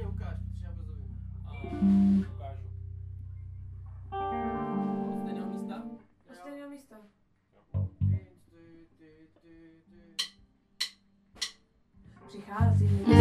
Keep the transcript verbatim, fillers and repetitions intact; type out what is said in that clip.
mě ukáž, protože já brzo vím. Ukážu. Od stejného místa? Od stejného místa. Ty, ty, ty, ty, ty. Přichází.